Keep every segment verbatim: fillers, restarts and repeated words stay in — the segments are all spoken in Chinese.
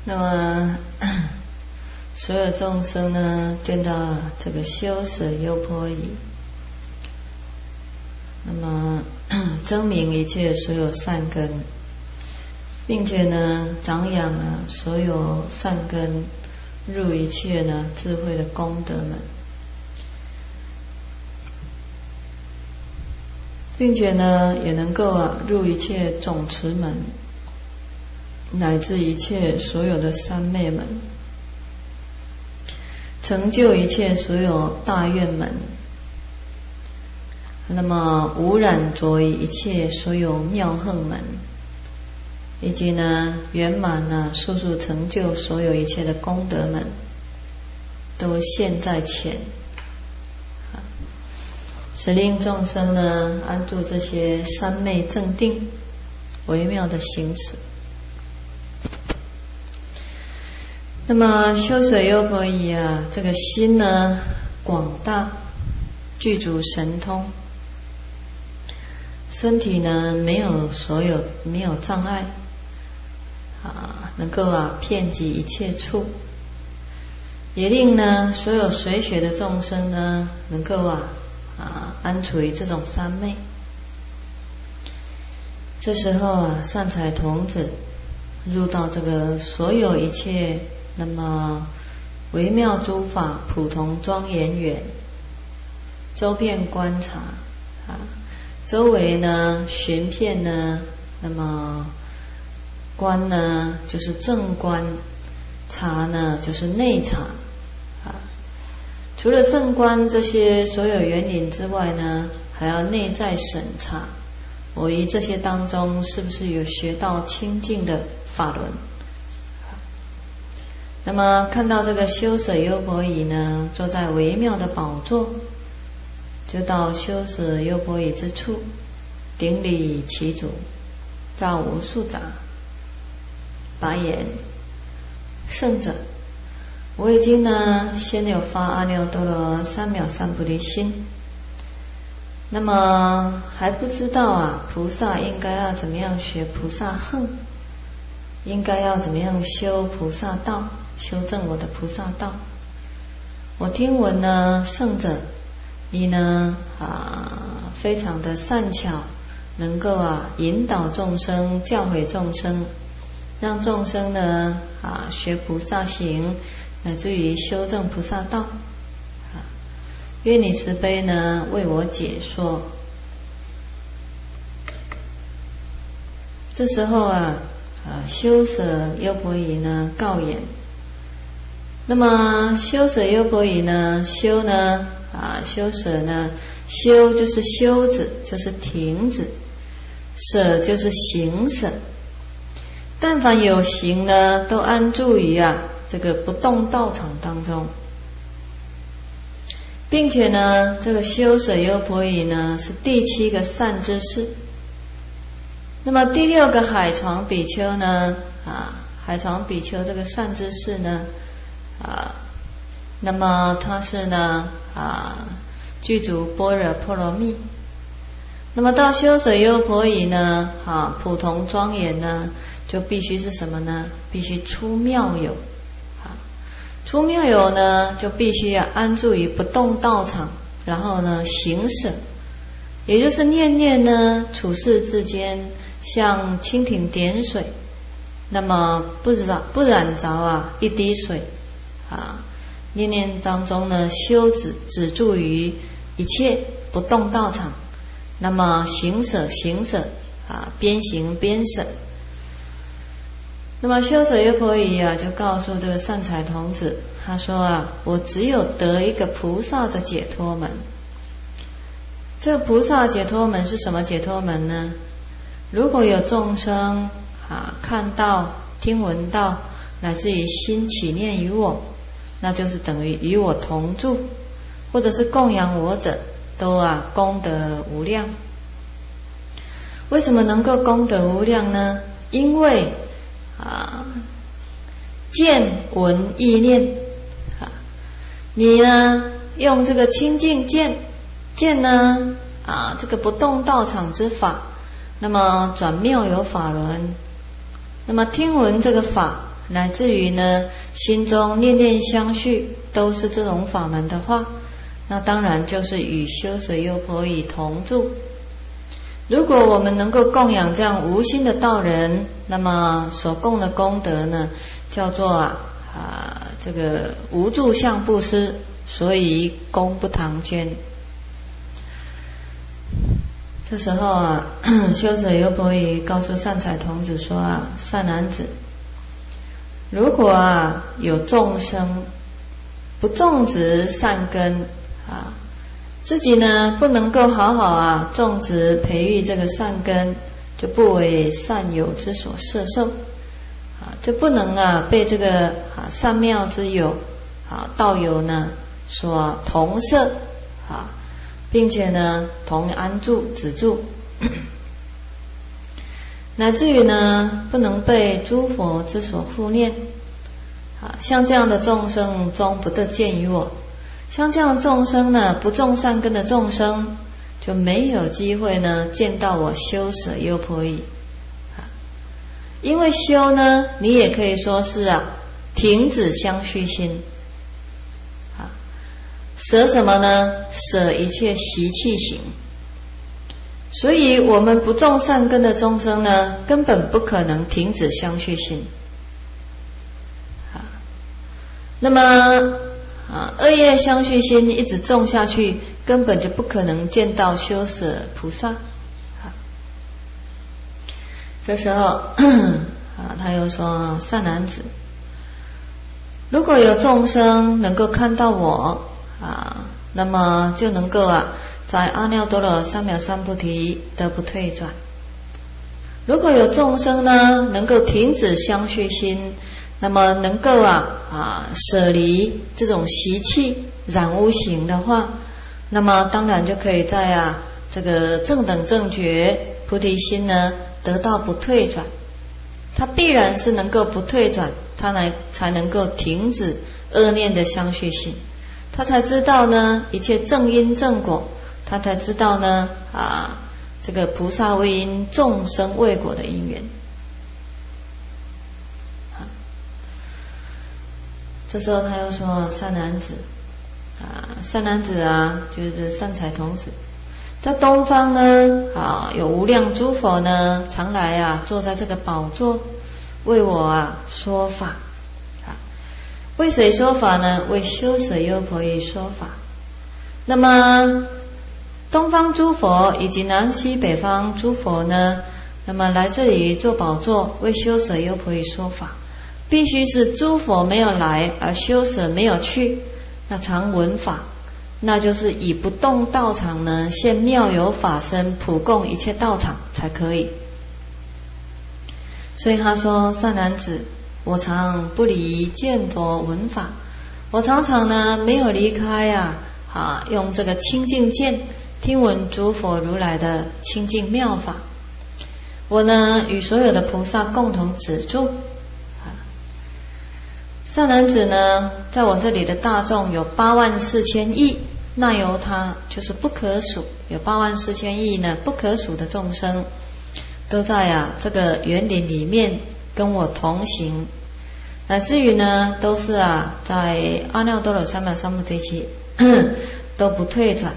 那么所有众生呢，见到这个修舍优婆夷，那么证明一切所有善根，并且呢，长养啊所有善根，入一切呢智慧的功德门，并且呢，也能够啊入一切总持门，乃至一切所有的三昧门，成就一切所有大愿门，那么无染着于一切所有妙行门，以及呢圆满呢速速成就所有一切的功德门，都现在前，使令众生呢安住这些三昧正定微妙的行持。那么修舍优婆夷啊，这个心呢广大，具足神通，身体呢没有所有没有障碍啊，能够啊遍及一切处，也令呢所有随学的众生呢能够啊啊安处于这种三昧。这时候啊，善财童子入到这个所有一切那么微妙诸法普通庄严远，周遍观察啊，周围呢寻遍呢，那么观呢就是正观，察呢就是内察啊。除了正观这些所有缘领之外呢，还要内在审查，我于这些当中是不是有学到清净的法轮。那么看到这个修舍优婆夷呢，坐在微妙的宝座，就到修舍优婆夷之处，顶礼其足，造无数杂，白言：圣者，我已经呢先有发阿耨多罗三藐三菩提心，那么还不知道啊菩萨应该要怎么样学菩萨行，应该要怎么样修菩萨道，修正我的菩萨道。我听闻呢，圣者你呢啊非常的善巧，能够啊引导众生，教诲众生，让众生呢啊学菩萨行，乃至于修正菩萨道啊。愿你慈悲呢为我解说。这时候啊啊修舍优婆夷呢告言。那么修舍优婆夷呢，修呢啊修舍呢，修就是休止，就是停止，舍就是行舍。但凡有行呢，都安住于啊这个不动道场当中，并且呢，这个修舍优婆夷呢是第七个善知识。那么第六个海床比丘呢啊，海床比丘这个善知识呢啊，那么他是呢啊具足般若波罗蜜。那么到修舍优婆夷呢啊普通庄严呢，就必须是什么呢？必须出妙有啊，出妙有呢就必须要安住于不动道场，然后呢行舍，也就是念念呢处世之间像蜻蜓点水，那么不染不染着啊一滴水啊，念念当中呢修止止住于一切不动道场，那么行舍行舍啊，边行边舍。那么修舍优婆夷啊就告诉这个善财童子，他说啊，我只有得一个菩萨的解脱门。这个菩萨解脱门是什么解脱门呢？如果有众生啊看到听闻到，乃至于心起念于我，那就是等于与我同住，或者是供养我者，都啊功德无量。为什么能够功德无量呢？因为啊见闻意念啊，你呢用这个清净见见呢啊这个不动道场之法，那么转妙有法轮，那么听闻这个法， 乃至于呢心中念念相续都是这种法门的话，那当然就是与修舍优婆夷同住。如果我们能够供养这样无心的道人，那么所供的功德呢，叫做啊啊这个无住相布施，所以功不唐捐。这时候啊，修舍优婆夷告诉善财童子说啊，善男子，如果啊有众生不种植善根啊，自己呢不能够好好啊种植培育这个善根，就不为善友之所摄受啊，就不能啊被这个啊善妙之友啊道友呢所同摄啊，并且呢同安住止住，乃至于呢不能被诸佛之所护念啊，像这样的众生终不得见于我。像这样众生呢，不种善根的众生，就没有机会呢见到我修舍优婆夷。因为修呢，你也可以说是啊，停止相续心。啊，舍什么呢？舍一切习气行。所以我们不种善根的众生呢，根本不可能停止相续心。啊，那么。啊，恶业相续心一直种下去，根本就不可能见到修舍菩萨。啊，这时候啊，他又说：善男子，如果有众生能够看到我啊，那么就能够啊，在阿耨多罗三藐三菩提得不退转。如果有众生呢，能够停止相续心，那么能够啊啊舍离这种习气染污行的话，那么当然就可以在啊这个正等正觉菩提心呢得到不退转。他必然是能够不退转，他来才能够停止恶念的相续心，他才知道呢一切正因正果，他才知道呢啊这个菩萨为因，众生为果的因缘。这时候他又说：善男子啊，善男子啊，就是善财童子，在东方呢啊，有无量诸佛呢，常来啊，坐在这个宝座，为我啊说法啊。为谁说法呢？为修舍优婆夷说法。那么东方诸佛以及南西北方诸佛呢，那么来这里做宝座，为修舍优婆夷说法。必须是诸佛没有来，而修舍没有去，那常闻法，那就是以不动道场呢，现妙有法身，普供一切道场才可以。所以他说：善男子，我常不离见佛闻法，我常常呢没有离开呀 啊, 啊，用这个清净见听闻诸佛如来的清净妙法。我呢与所有的菩萨共同止住。善男子呢，在我这里的大众有八万四千亿，那由他就是不可数，有八万四千亿呢不可数的众生，都在啊这个园林里面跟我同行，乃至于呢都是啊在阿耨多罗三藐三菩提都不退转。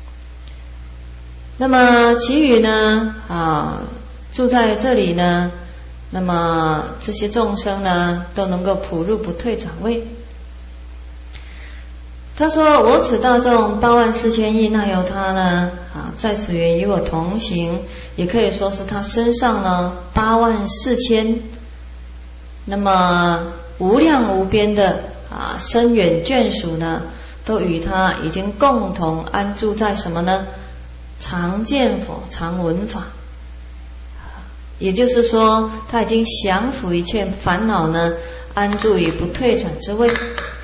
那么其余呢啊住在这里呢，那么这些众生呢都能够普入不退转位。他说：我此大众八万四千亿那由他呢啊，在此园与我同行，也可以说是他身上呢八万四千，那么无量无边的啊深远眷属呢，都与他已经共同安住在什么呢？常见佛，常闻法。也就是说，他已经降伏一切烦恼呢，安住于不退转之位。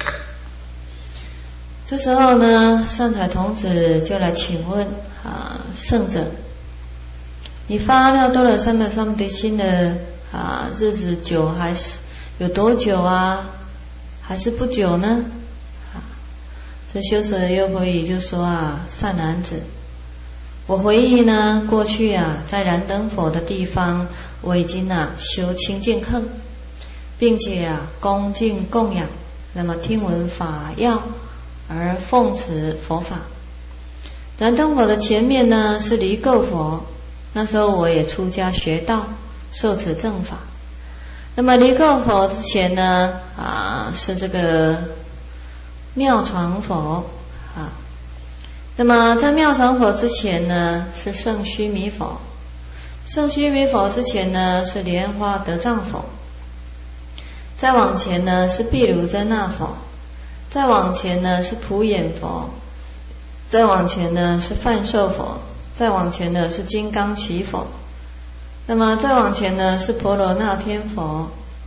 这时候呢，善财童子就来请问啊，圣者，你发阿耨多罗三藐三菩提心的啊日子久还是有多久啊？还是不久呢？啊，这修舍优婆夷就说啊，善男子，我回忆呢，过去啊，在燃灯佛的地方，我已经啊修清净行， 并且啊恭敬供养，那么听闻法要而奉持佛法。燃灯佛的前面呢是离垢佛，那时候我也出家学道，受持正法。那么离垢佛之前呢啊是这个妙床佛啊，那么在妙床佛之前呢是圣须弥佛，圣须弥佛之前呢是莲花德藏佛，再往前呢是毗卢遮那佛，再往前呢是普眼佛，再往前呢是梵寿佛，再往前呢是金刚齐佛，那么再往前呢是婆罗那天佛。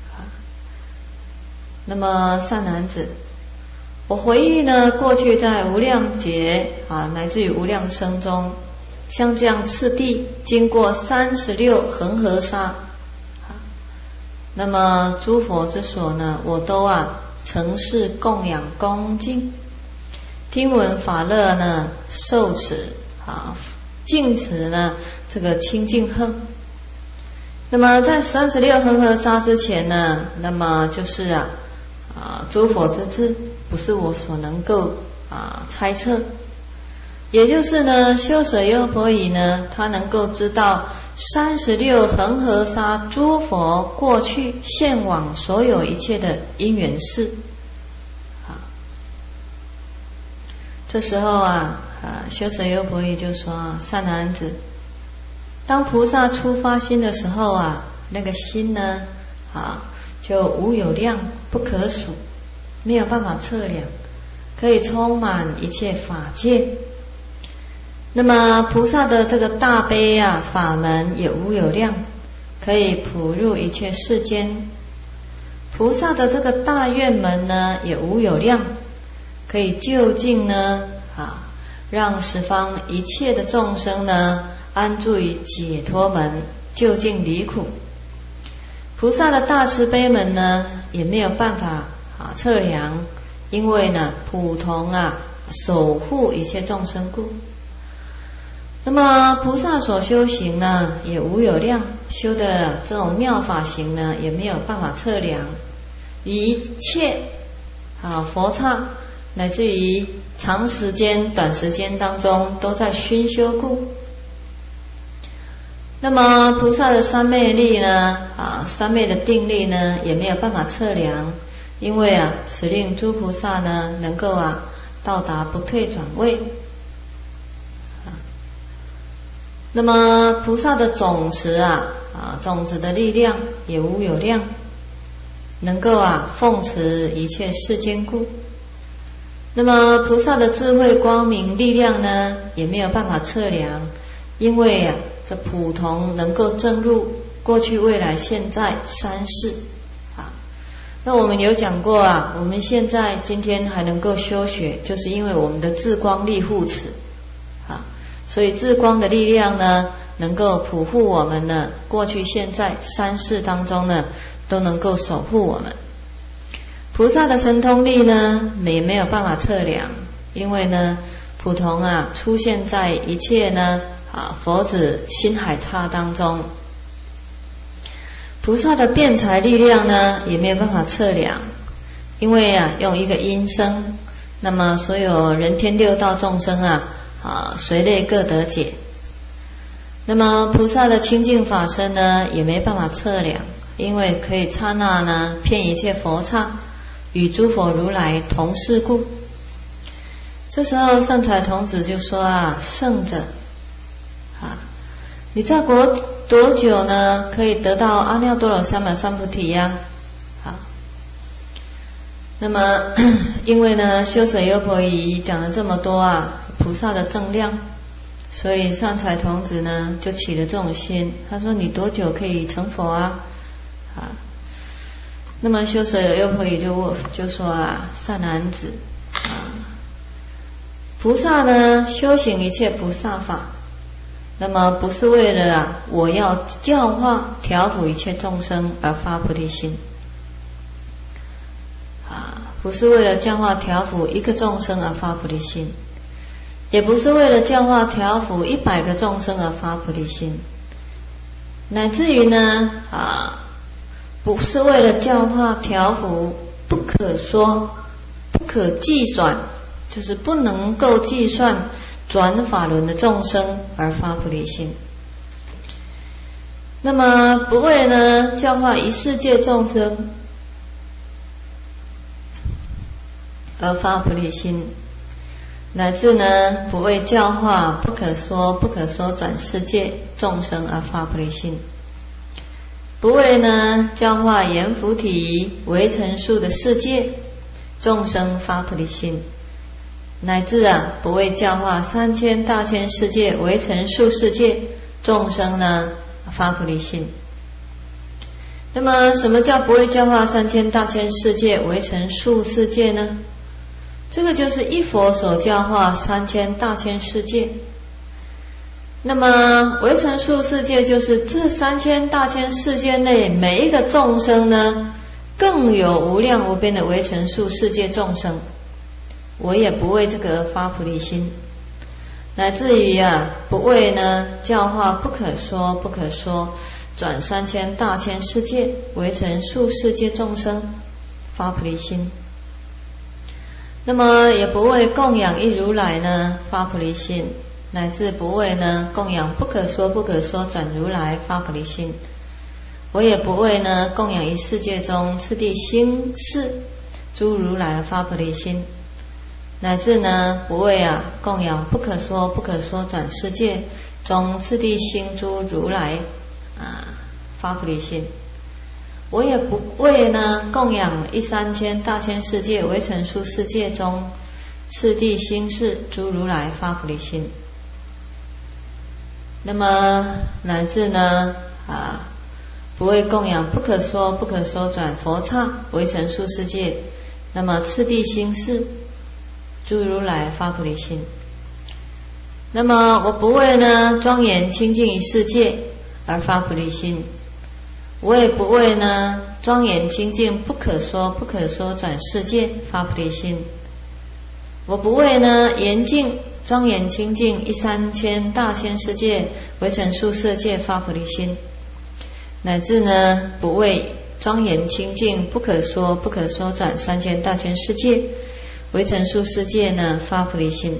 那么善男子，我回忆呢过去在无量劫啊乃至于无量生中，像这样次第经过三十六恒河沙，那么诸佛之所呢我都啊承事供养恭敬，听闻法乐呢受持啊净持呢这个清净恨。那么在三十六恒河沙之前呢，那么就是啊啊诸佛之智不是我所能够啊猜测，也就是呢修舍优婆夷呢他能够知道三十六恒河沙诸佛过去现往所有一切的因缘事啊。这时候啊啊修舍优婆夷就说，善男子，当菩萨出发心的时候啊，那个心呢啊就无有量，不可数，没有办法测量，可以充满一切法界。那么菩萨的这个大悲啊法门也无有量，可以普入一切世间。菩萨的这个大愿门呢也无有量，可以就近呢啊让十方一切的众生呢安住于解脱门，就近离苦。菩萨的大慈悲门呢也没有办法啊测量，因为呢普同啊守护一切众生故。那么菩萨所修行呢也无有量，修的这种妙法行呢也没有办法测量，一切啊佛刹乃至于长时间短时间当中都在熏修故。那么菩萨的三昧力呢啊三昧的定力呢也没有办法测量，因为啊使令诸菩萨呢能够啊到达不退转位。那么菩萨的总持啊啊总持的力量也无有量，能够啊奉持一切世间故。那么菩萨的智慧光明力量呢也没有办法测量，因为啊这普同能够证入过去未来现在三世啊。那我们有讲过啊，我们现在今天还能够修学，就是因为我们的智光力护持啊。所以智光的力量呢能够普护我们呢过去现在三世当中呢都能够守护我们。菩萨的神通力呢也没有办法测量，因为呢普同啊出现在一切呢啊佛子心海刹当中。菩萨的辩才力量呢也没有办法测量，因为啊用一个音声，那么所有人天六道众生啊啊随类各得解。那么菩萨的清净法身呢也没办法测量，因为可以刹那呢遍一切佛刹，与诸佛如来同事故。这时候善财童子就说啊，圣者啊，你在国多久呢可以得到阿耨多罗三藐三菩提呀？啊，那么因为呢修舍优婆夷讲了这么多啊菩萨的正量，所以善财童子呢就起了这种心，他说你多久可以成佛啊？啊，那么修舍优婆夷就就说啊，善男子啊，菩萨呢修行一切菩萨法，那么不是为了啊我要教化调伏一切众生而发菩提心啊，不是为了教化调伏一个众生而发菩提心，也不是为了教化调伏一百个众生而发菩提心，乃至于呢啊不是为了教化调伏不可说不可计算，就是不能够计算转法轮的众生而发菩提心。那么不为呢教化一世界众生而发菩提心，乃至呢不为教化不可说不可说转世界众生而发菩提心，不为呢教化阎浮提为成数的世界众生发菩提心，乃至啊不为教化三千大千世界为成数世界众生呢发菩提心。那么什么叫不为教化三千大千世界为成数世界呢？这个就是一佛所教化三千大千世界。那么为成数世界就是这三千大千世界内每一个众生呢，更有无量无边的为成数世界众生，我也不为这个而发菩提心，乃至于啊不为呢教化不可说不可说转三千大千世界为成数世界众生发菩提心。那么也不为供养一如来呢发菩提心，乃至不为呢供养不可说不可说转如来发菩提心，我也不为呢供养一世界中次第心事诸如来发菩提心，乃至呢不为啊供养不可说不可说转世界中次第心诸如来啊发菩提心，我也不为呢供养一三千大千世界为成数世界中次第心事诸如来发菩提心。那么乃至呢啊不为供养不可说不可说转佛刹为成数世界，那么次第心事诸如来发菩提心。那么我不为呢庄严清净一世界而发菩提心，我也不为呢庄严清净不可说不可说转世界发菩提心，我不为呢严净庄严清净一三千大千世界为成数世界发菩提心，乃至呢不为庄严清净不可说不可说转三千大千世界为成数世界呢发菩提心。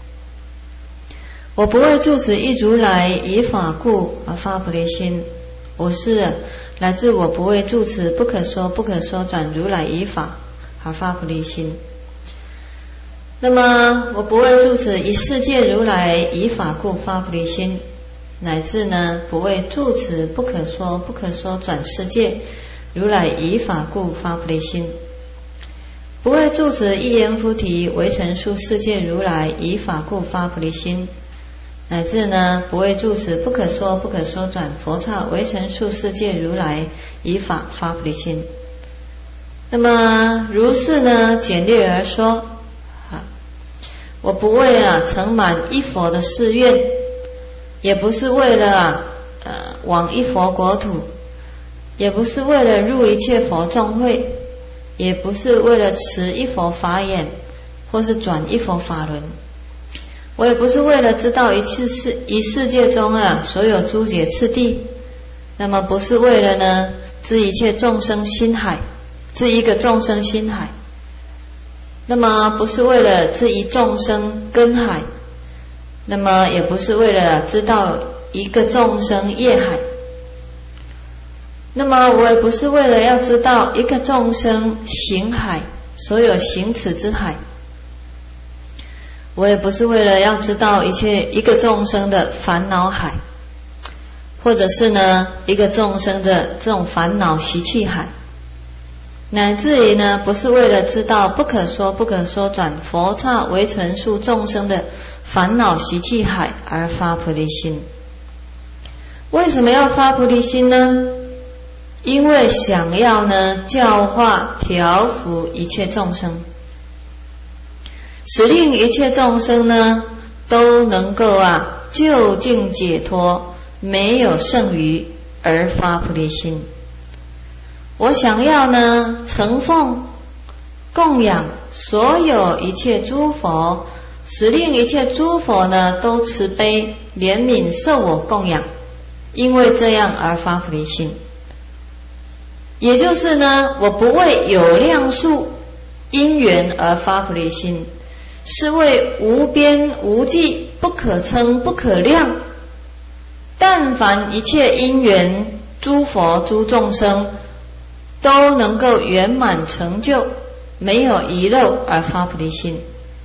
我不为住持一如来以法故而发菩提心，我是来自我不为住持不可说不可说转如来以法而发菩提心。那么我不为住持一世界如来以法故发菩提心，乃至呢不为住持不可说不可说转世界如来以法故发菩提心，不为住持一阎浮提为成数世界如来以法故发菩提心，乃至呢不为住持不可说不可说转佛刹为成数世界如来以法发菩提心。那么如是呢简略而说，我不为啊成满一佛的誓愿，也不是为了啊呃往一佛国土，也不是为了入一切佛众会，也不是为了持一佛法眼或是转一佛法轮，我也不是为了知道一次世一世界中啊所有诸劫次第，那么不是为了呢知一切众生心海，知一个众生心海，那么不是为了知一众生根海，那么也不是为了知道一个众生业海，那么我也不是为了要知道一个众生行海，所有行持之海，我也不是为了要知道一切一个众生的烦恼海，或者是呢一个众生的这种烦恼习气海，乃至于呢不是为了知道不可说不可说转佛刹为成数众生的烦恼习气海而发菩提心。为什么要发菩提心呢？因为想要呢教化调伏一切众生，使令一切众生呢都能够啊究竟解脱，没有剩余而发菩提心。我想要呢承奉供养所有一切诸佛，使令一切诸佛呢都慈悲怜悯受我供养，因为这样而发菩提心。 也就是呢，我不为有量数因缘而发菩提心，是为无边无际、不可称不可量，但凡一切因缘，诸佛诸众生都能够圆满成就，没有遗漏而发菩提心。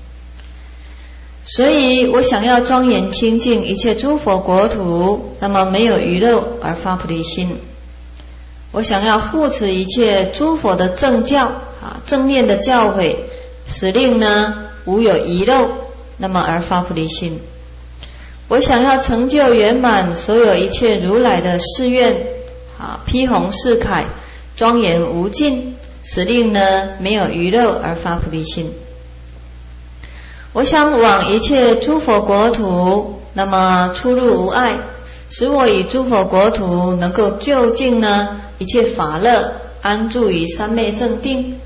所以我想要庄严清净一切诸佛国土，那么没有遗漏而发菩提心。我想要护持一切诸佛的正教啊，正念的教诲，使令呢无有遗漏，那么而发菩提心。我想要成就圆满所有一切如来的誓愿啊，披红饰铠，庄严无尽，使令呢没有遗漏而发菩提心。我想往一切诸佛国土，那么出入无碍，使我以诸佛国土能够究竟呢一切法乐，安住于三昧正定，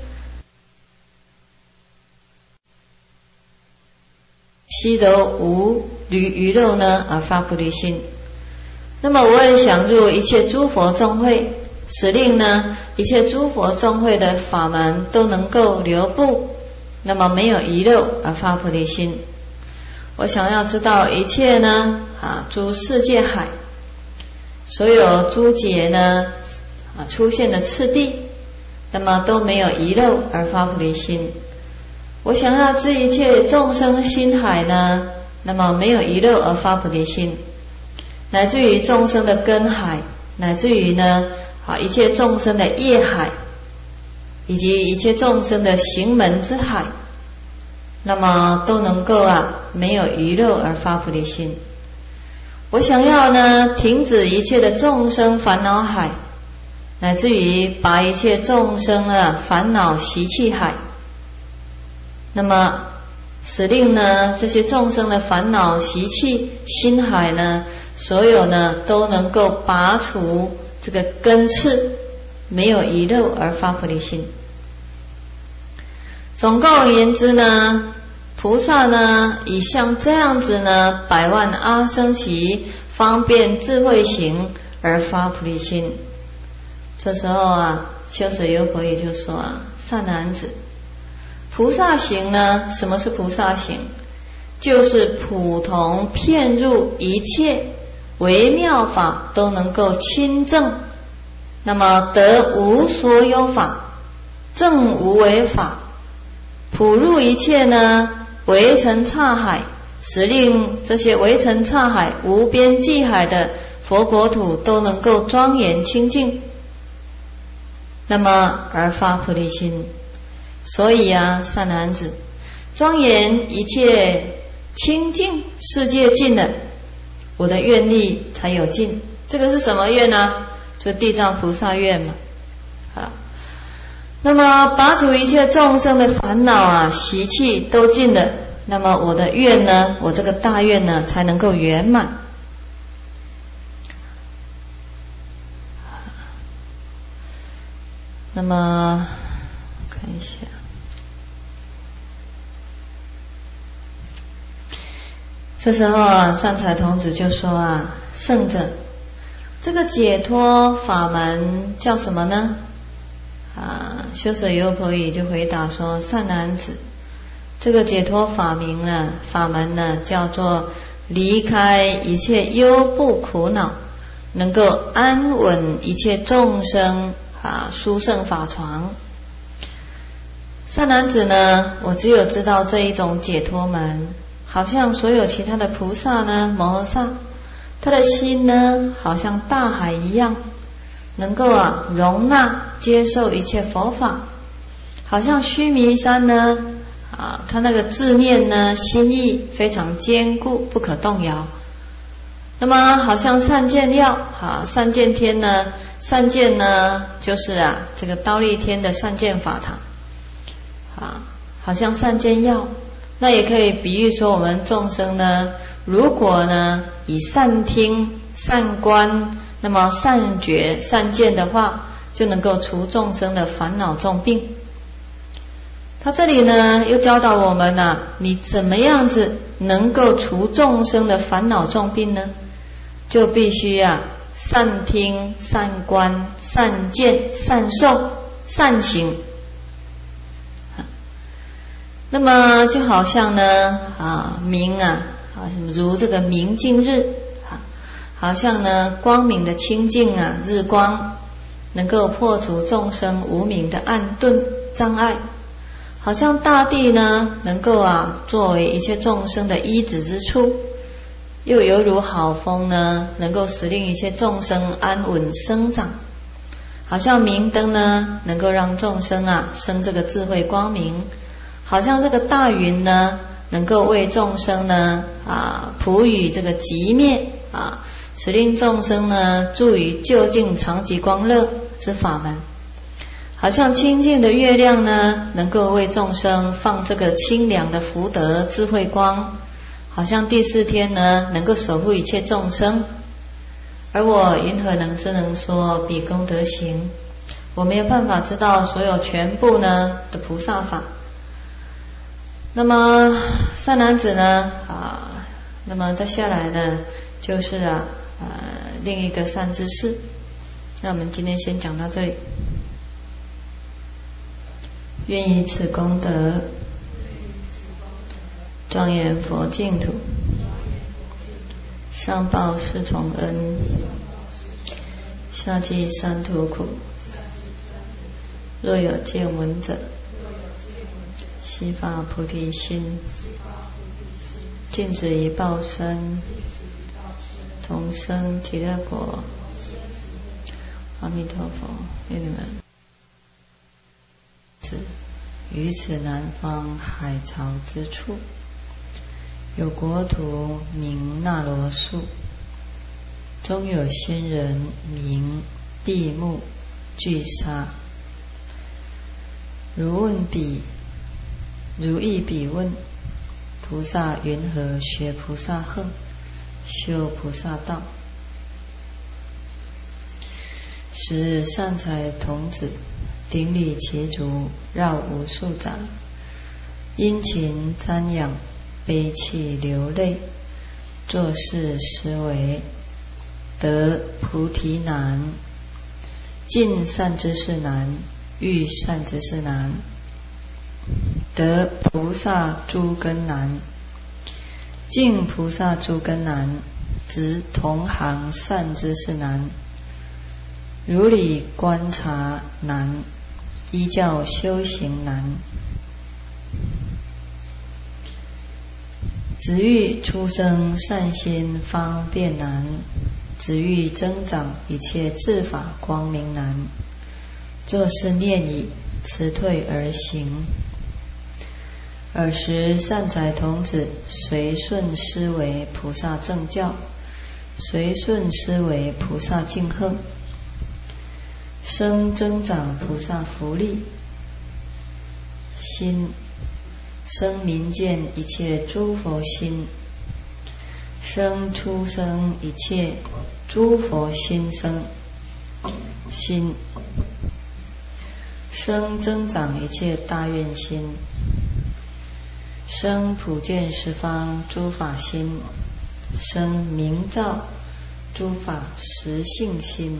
悉得无余余漏呢而发菩提心。那么我也想入一切诸佛众会，使令呢一切诸佛众会的法门都能够流布，那么没有遗漏而发菩提心。我想要知道一切呢啊诸世界海，所有诸劫呢啊出现的次第，那么都没有遗漏而发菩提心。我想要知一切众生心海呢，那么没有遗漏而发菩提心，乃至于众生的根海，乃至于呢啊一切众生的业海，以及一切众生的行门之海，那么都能够啊没有遗漏而发菩提心。我想要呢停止一切的众生烦恼海，乃至于把一切众生啊烦恼习气海，那么使令呢这些众生的烦恼习气心海呢，所有呢都能够拔除这个根刺，没有遗漏而发菩提心。总共而言之呢，菩萨呢以像这样子呢百万阿僧祇方便智慧行而发菩提心。这时候啊，修舍优婆夷就说啊，善男子，菩萨行呢，什么是菩萨行？就是普通遍入一切微妙法都能够亲证，那么得无所有法，证无为法，普入一切呢微尘刹海，使令这些微尘刹海无边际海的佛国土都能够庄严清净，那么而发菩提心。所以啊，善男子，庄严一切清净世界尽了，我的愿力才有尽。这个是什么愿呢？就地藏菩萨愿嘛。好，那么拔除一切众生的烦恼啊习气都尽了，那么我的愿呢，我这个大愿呢才能够圆满。那么看一下，这时候啊，善财童子就说啊，圣者，这个解脱法门叫什么呢？啊，修舍优婆夷就回答说，善男子，这个解脱法名呢，法门呢，叫做离开一切忧怖苦恼，能够安稳一切众生啊，殊胜法床。善男子呢，我只有知道这一种解脱门，好像所有其他的菩萨呢，摩诃萨，他的心呢，好像大海一样，能够啊容纳接受一切佛法，好像须弥山呢，啊，他那个自念呢，心意非常坚固，不可动摇。那么好像善见药，啊，善见天呢，善见呢，就是啊这个忉利天的善见法堂，啊，好像善见药。那也可以比喻说，我们众生呢，如果呢以善听、善观，那么善觉、善见的话，就能够除众生的烦恼重病。他这里呢又教导我们啊，你怎么样子能够除众生的烦恼重病呢？就必须啊善听、善观、善见、善受、善行。那么就好像呢啊明啊啊什么如这个明镜日啊，好像呢光明的清净啊日光，能够破除众生无明的暗钝障碍。好像大地呢能够啊作为一切众生的依止之处，又犹如好风呢能够使令一切众生安稳生长。好像明灯呢能够让众生啊生这个智慧光明。好像这个大云呢能够为众生呢啊普雨这个寂灭啊，使令众生呢住于究竟常寂光乐之法门。好像清净的月亮呢能够为众生放这个清凉的福德智慧光。好像第四天呢能够守护一切众生。而我云何能知能说彼功德行？我没有办法知道所有全部呢的菩萨法。那么善男子呢啊，那么再下来呢就是啊呃另一个善知识。那我们今天先讲到这里。愿以此功德庄严佛净土，上报四重恩，下济三途苦。若有见闻者，悉发菩提心，尽止一报身，同生极乐国。阿弥陀佛，愿你们于此南方海潮之处，有国土名那罗树，中有仙人名闭目俱沙。如问彼，如意彼问：菩萨云何学菩萨行，修菩萨道？时日善财童子顶礼其足，绕无数匝，殷勤瞻仰，悲泣流泪，作是思维：得菩提难，尽善知识难，遇善知识难；得菩萨诸根难，尽菩萨诸根难；执同行善知识难，如理观察难，依教修行难；只欲出生善心方便难，只欲增长一切智法光明难。作是念已，辞退而行。尔时善财童子随顺思维菩萨正教，随顺思维菩萨净行，生增长菩萨福利心，生民见一切诸佛心，生出生一切诸佛心生心，生增长一切大愿心，生普见十方诸法心，生明照诸法实性心，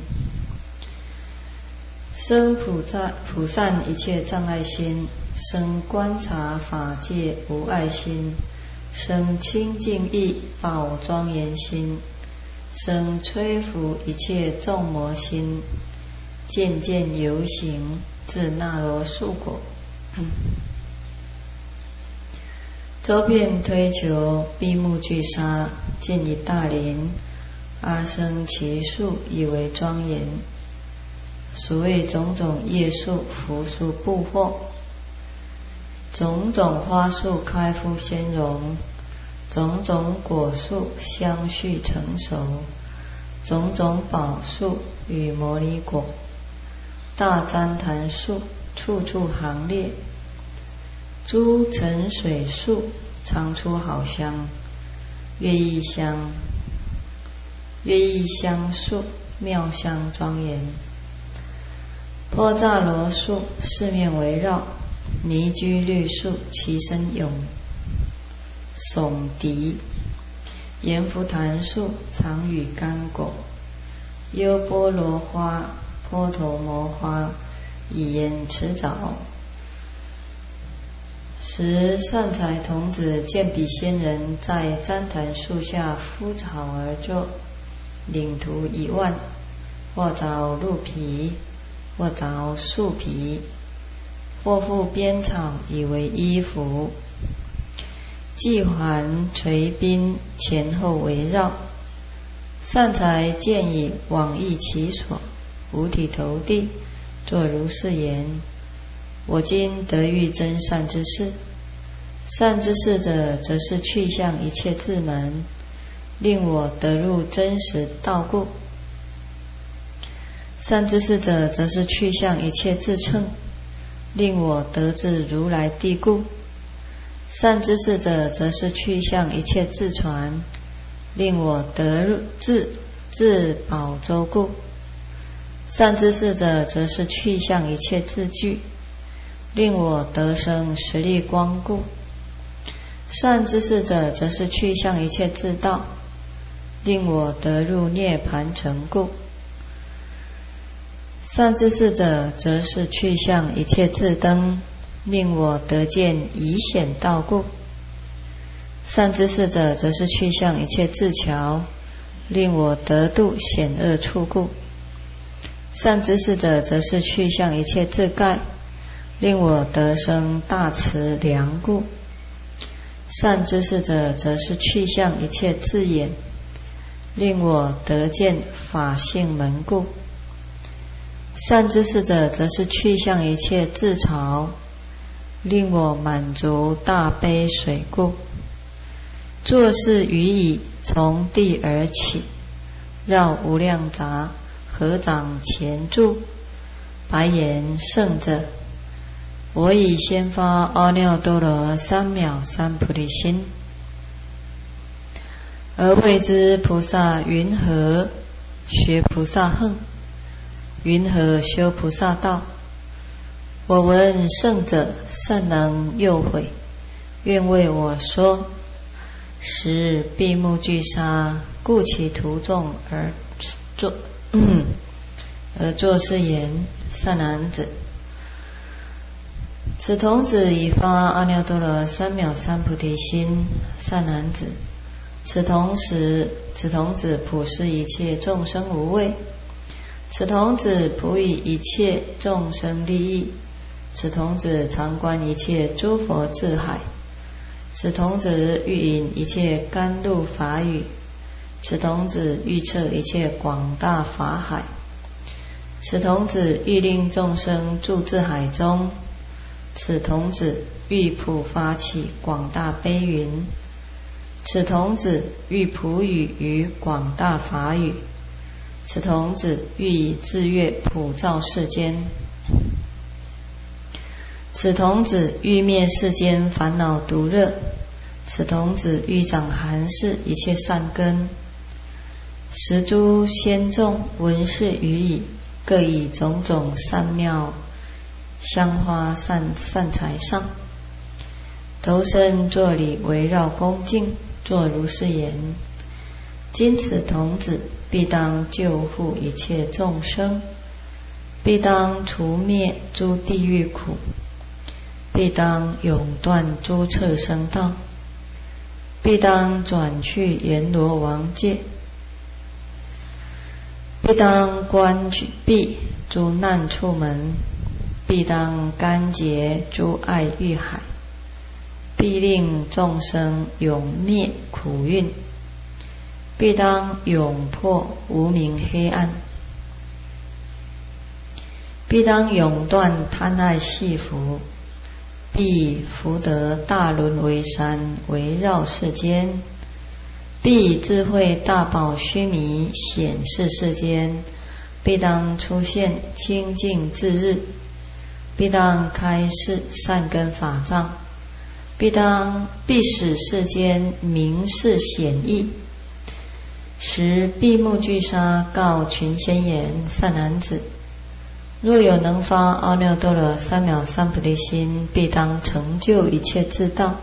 生普在普散一切障碍心，生观察法界无碍心，生清净意宝庄严心，生摧伏一切众魔心，渐渐游行至那罗树果。周遍推求闭目俱沙，见一大林，阿生其树以为庄严。所谓种种叶树、福树布惑，种种花树开敷鲜荣，种种果树相续成熟，种种宝树与摩尼果，大旃檀树处处行列，诸沉水树常出好香，月异香月异香树妙香庄严，波扎罗树四面围绕，尼居绿树其身涌耸敌，阎浮檀树常与干果， 优波罗花、波头摩花以言持早。时善财童子见彼仙人在旃檀树下敷草而坐，领途一万，或着鹿皮，或着树皮，或复编草以为衣服，髻环垂鬓，前后围绕。善财见已，往诣其所，五体投地，作如是言：我今得遇真善之事。善之事者，则是去向一切智门，令我得入真实道故。善之事者，则是去向一切智乘，令我得至如来地故。善之事者，则是去向一切智船，令我得入至至宝洲故。善之事者，则是去向一切智具，令我得生十力光故。善之事者，则是去向一切智道，令我得入涅盘城故。善之事者，则是去向一切智灯，令我得见疑显道故。善之事者，则是去向一切智桥，令我得度险恶处故。善之事者，则是去向一切智盖，令我得生大慈良故。善之事者，则是去向一切智眼，令我得见法性门故。善之事者，则是去向一切智潮，令我满足大悲水故。作是语已，从地而起，绕无量匝，合掌前住，白言：圣者，我已先发阿耨多罗三藐三菩提心，而谓之菩萨云何学菩萨行，云何修菩萨道？我闻圣者善能诱诲，愿为我说。时闭目俱沙，故其徒众而作、嗯、而作是言：善男子，此童子已发阿耨多罗三藐三菩提心。善男子，此同时此童子普施一切众生无畏，此童子普以一切众生利益，此童子常观一切诸佛智海，此童子欲引一切甘露法语，此童子欲测一切广大法海，此童子欲令众生住智海中，此童子欲普发起广大悲云，此童子欲普语于广大法语，此童子欲以智月普照世间，此童子欲灭世间烦恼毒热，此童子欲长含世一切善根。十诸仙众闻是语已，各以种种善妙香花善善财上，投身作礼，围绕恭敬，作如是言：今此童子必当救护一切众生，必当除灭诸地狱苦，必当永断诸畜生道，必当转去阎罗王界，必当观闭诸难处门，必当干结诸爱欲海，必令众生永灭苦运，必当永破无明黑暗，必当永断贪爱系缚，必福得大轮为山，围绕世间，必智慧大宝须弥显示世间，必当出现清净智日，必当开示善根法藏，必当必使世间明示显义。时闭目俱沙，告群仙言：善男子，若有能发阿耨多罗三藐三菩提心，必当成就一切智道。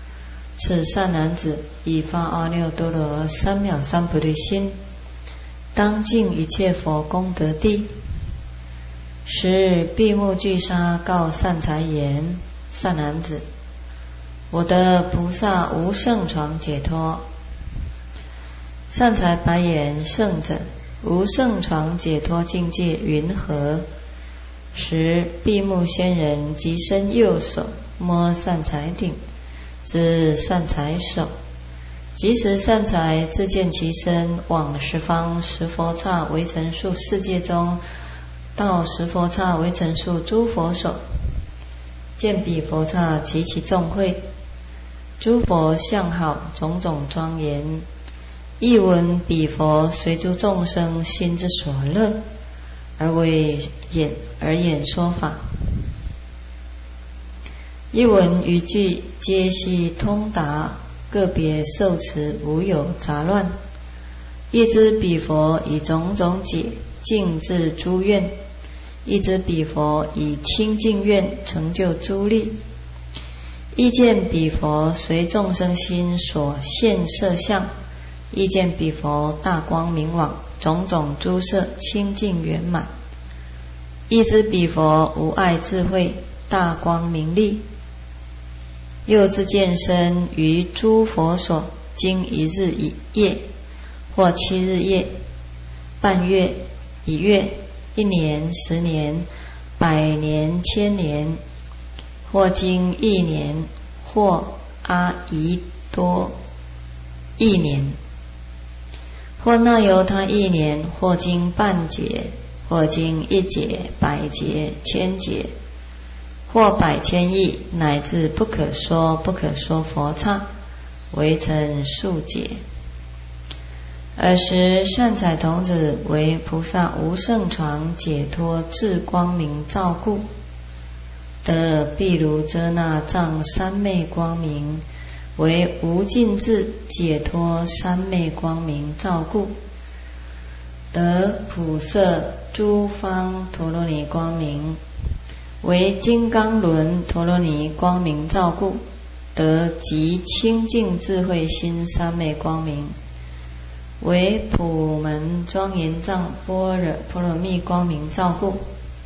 此善男子已发阿耨多罗三藐三菩提心， 当尽一切佛功德地。十日闭目俱沙告善财言：善男子，我得菩萨无胜床解脱。善财白言：圣者，无胜床解脱境界云何？时闭目仙人即伸右手摸善财顶，知善财手。即时善财自见其身往十方十佛刹围城数世界中，到十佛刹围城数诸佛所，见彼佛刹及其众会，诸佛相好，种种庄严。亦闻彼佛随诸众生心之所乐，而为演而演说法。一闻语句皆悉通达，个别受持，无有杂乱。亦知彼佛以种种解尽至诸愿，亦知彼佛以清净愿成就诸力。亦见彼佛随众生心所现色相，亦见彼佛大光明网，种种诸色清净圆满。亦知彼佛无碍智慧，大光明丽。又知见身于诸佛所，经一日一夜，或七日夜，半月、一月、一年、十年、百年、千年，或经一年，或阿逸多一年，或那由他一年，或经半劫，或经一劫、百劫、千劫，或百千亿，乃至不可说不可说佛刹，围城数劫。尔时善财童子为菩萨无胜床解脱智光明照故，得毗卢遮那藏三昧光明，为无尽智解脱三昧光明照故，得普摄诸方陀罗尼光明，为金刚轮陀罗尼光明照故，得极清净智慧心三昧光明，为普门庄严藏般若波罗蜜光明照故，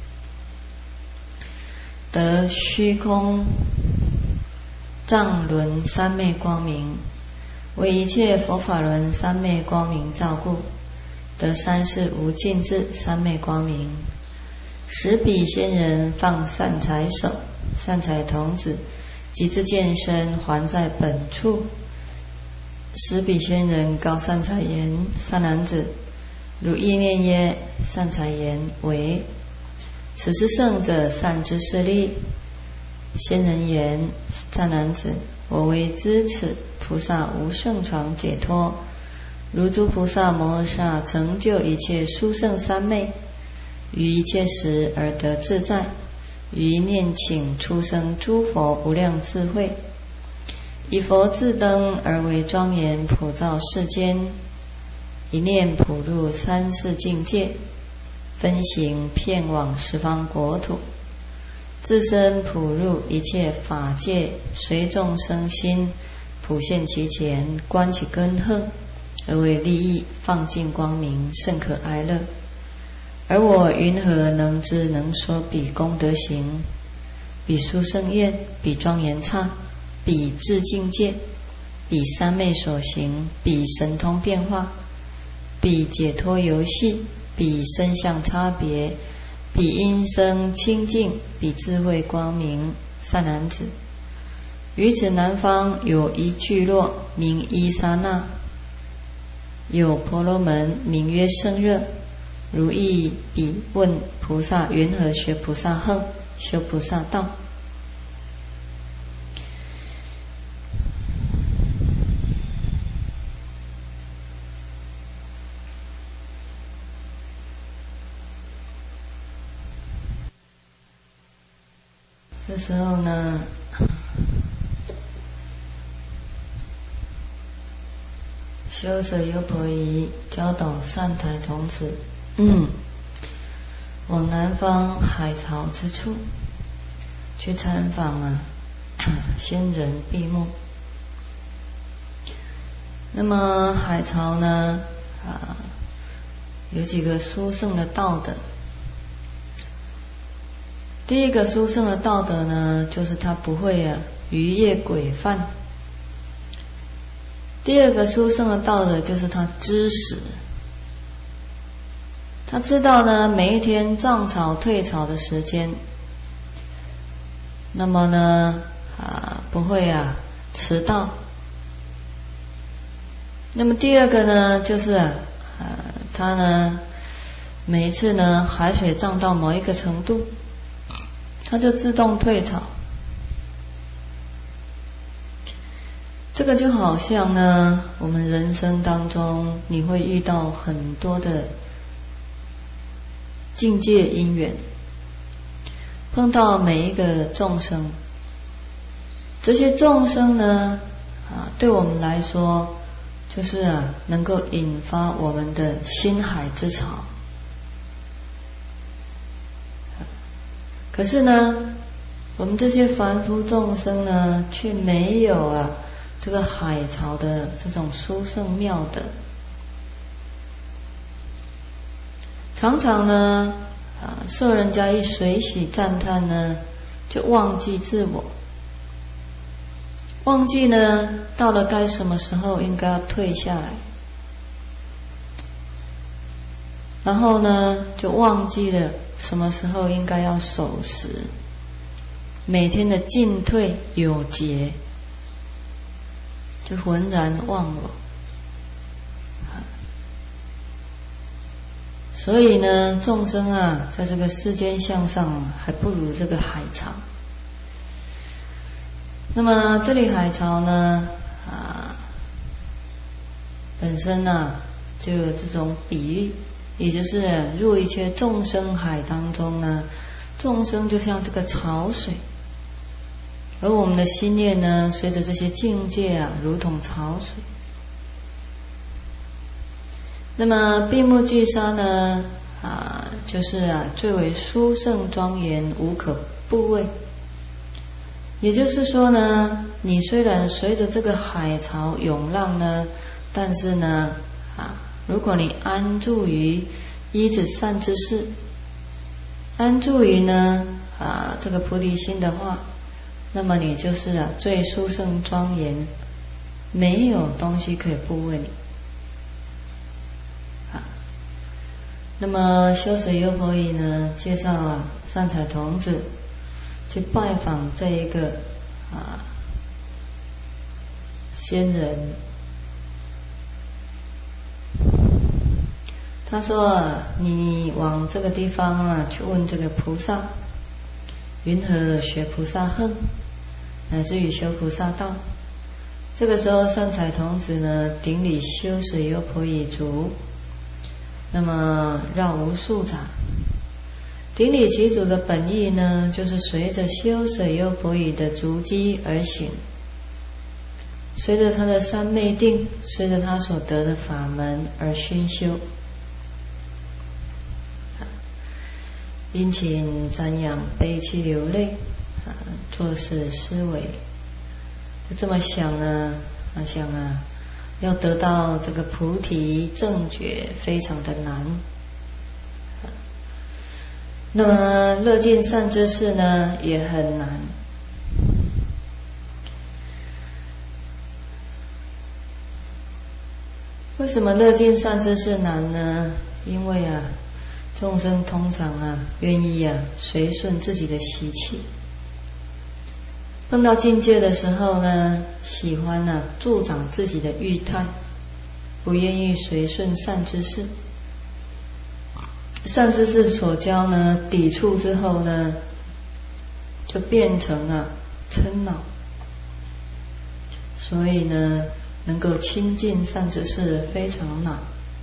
得虚空藏轮三昧光明，为一切佛法轮三昧光明照故，得三世无尽智三昧光明。时彼仙人放善财手，善财童子即自见身还在本处。时彼仙人告善财言：善男子，汝意念耶？善财言：为。此是圣者善知识力。仙人言：善男子，我为知此菩萨无胜床解脱，如诸菩萨摩诃萨成就一切殊胜三昧，于一切时而得自在，于念请出生诸佛无量智慧，以佛智灯而为庄严普照世间，一念普入三世境界，分行遍往十方国土，自身普入一切法界，随众生心普现其前，观其根恨，而为利益放尽光明，甚可哀乐。而我云何能知能说彼功德行，彼殊胜愿，彼庄严刹，彼智境界，彼三昧所行，彼神通变化，彼解脱游戏，彼身相差别，彼音声清净，彼智慧光明。善男子，于此南方有一聚落，名伊沙那，有婆罗门，名曰胜热。如意彼问菩萨：云何学菩萨行，修菩萨道？这时候呢，修舍优婆夷教导善财童子，嗯，往南方海潮之处去参访啊仙人闭目。那么海潮呢啊， 有几个殊胜的道德。第一个殊胜的道德呢，就是他不会啊逾越规范。第二个殊胜的道德就是他知识，他知道呢每一天涨潮退潮的时间，那么呢啊不会啊迟到。那么第二个呢，就是啊他呢每一次呢海水涨到某一个程度，它就自动退潮。这个就好像呢我们人生当中你会遇到很多的境界因缘，碰到每一个众生，这些众生呢啊对我们来说就是啊能够引发我们的心海之潮。可是呢我们这些凡夫众生呢却没有啊这个海潮的这种殊胜妙德，常常呢啊受人家一随喜赞叹呢，就忘记自我，忘记呢到了该什么时候应该要退下来，然后呢就忘记了什么时候应该要守时，每天的进退有节，就浑然忘我。所以呢众生啊在这个世间向上还不如这个海潮。那么这里海潮呢啊本身啊就有这种比喻，也就是入一切众生海当中呢，众生就像这个潮水，而我们的心念呢随着这些境界啊如同潮水。那么闭目聚沙呢啊就是啊最为殊胜庄严无可怖畏。也就是说呢你虽然随着这个海潮涌浪呢，但是呢啊如果你安住于依止善知识，安住于呢啊这个菩提心的话，那么你就是啊最殊胜庄严，没有东西可以怖畏你。啊，那么修水优婆夷呢介绍啊善财童子去拜访这一个啊仙人，他说啊你往这个地方啊去问这个菩萨，云何学菩萨行，乃至于修菩萨道。这个时候善财童子呢顶礼修水优婆夷足，那么绕无数匝。顶礼其主的本意呢，就是随着修水优婆夷的足迹而行，随着他的三昧定，随着他所得的法门而熏修。殷勤瞻仰，悲泣流泪，啊，做事思维，这么想呢，啊想啊，要得到这个菩提正觉非常的难。那么乐尽善知识呢也很难。为什么乐尽善知识难呢？因为啊众生通常啊愿意啊随顺自己的习气，碰到境界的时候呢喜欢啊助长自己的欲态，不愿意随顺善知识。善知识所教呢抵触之后呢，就变成啊嗔恼，所以呢能够亲近善知识非常难。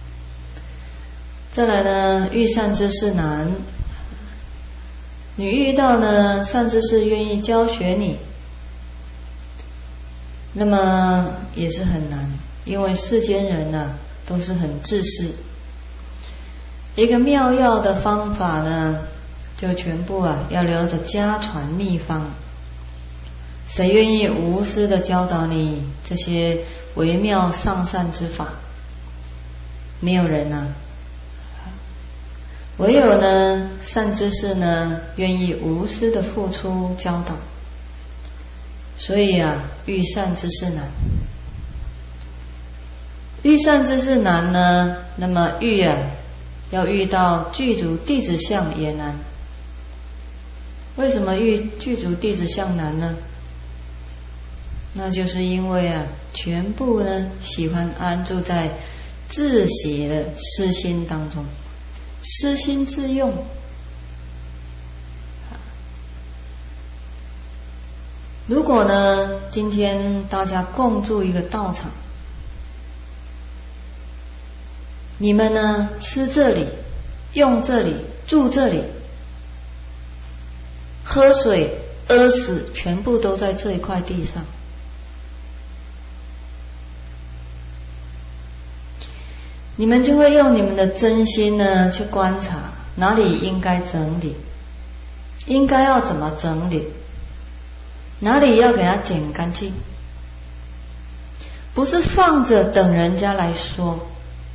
再来呢遇善知识难，你遇到呢善知识愿意教学你，那么也是很难，因为世间人啊都是很自私，一个妙药的方法呢就全部啊要留着家传秘方，谁愿意无私的教导你这些微妙上善之法？没有人啊，啊唯有呢善知识呢愿意无私的付出教导，所以啊遇善知识难。遇善知识难呢，那么遇啊要遇到具足弟子相也难。为什么遇具足弟子相难呢？那就是因为啊全部呢喜欢安住在自喜的私心当中，私心自用。如果呢今天大家共住一个道场，你们呢吃这里，用这里，住这里，喝水屙屎全部都在这一块地上，你们就会用你们的真心呢去观察哪里应该整理，应该要怎么整理，哪里要给它剪干净，不是放着等人家来说。